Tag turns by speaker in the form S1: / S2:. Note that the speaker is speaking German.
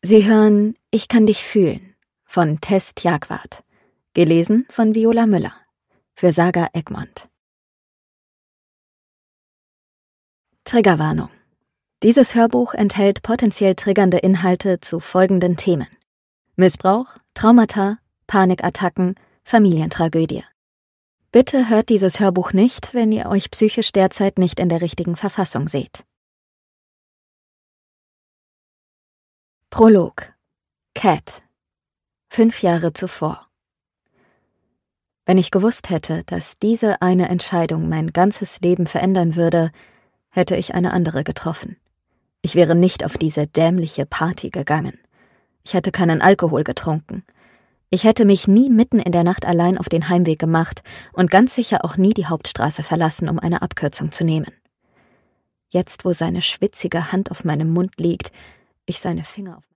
S1: Sie hören Ich kann dich fühlen von Tess Tjagwart. Gelesen von Viola Müller. Für Saga Egmont. Triggerwarnung. Dieses Hörbuch enthält potenziell triggernde Inhalte zu folgenden Themen: Missbrauch, Traumata, Panikattacken, Familientragödie. Bitte hört dieses Hörbuch nicht, wenn ihr euch psychisch derzeit nicht in der richtigen Verfassung seht. Prolog. Cat. 5 Jahre zuvor. Wenn ich gewusst hätte, dass diese eine Entscheidung mein ganzes Leben verändern würde, hätte ich eine andere getroffen. Ich wäre nicht auf diese dämliche Party gegangen. Ich hätte keinen Alkohol getrunken. Ich hätte mich nie mitten in der Nacht allein auf den Heimweg gemacht und ganz sicher auch nie die Hauptstraße verlassen, um eine Abkürzung zu nehmen. Jetzt, wo seine schwitzige Hand auf meinem Mund liegt, ich seine Finger auf